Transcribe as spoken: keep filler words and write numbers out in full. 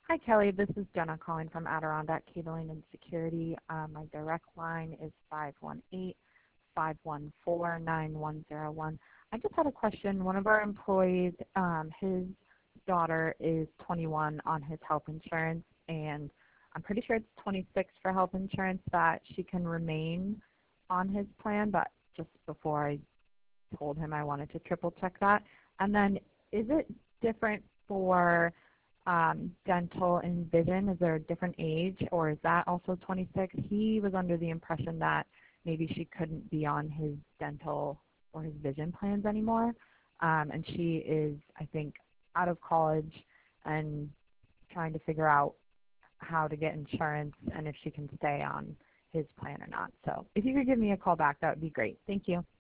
Hi, Kelly. This is Jenna calling from Adirondack Cabling and Security. Uh, my direct line is five one eight, five one four, nine one zero one. I just had a question. One of our employees, um, his daughter is twenty-one on his health insurance, and I'm pretty sure it's twenty-six for health insurance that she can remain on his plan, but just before I told him I wanted to triple check that. And then is it different for um, dental and vision? Is there a different age, or is that also twenty-six? He was under the impression that maybe she couldn't be on his dental or his vision plans anymore. Um, and she is, I think, out of college and trying to figure out how to get insurance and if she can stay on his plan or not. So if you could give me a call back, that would be great. Thank you.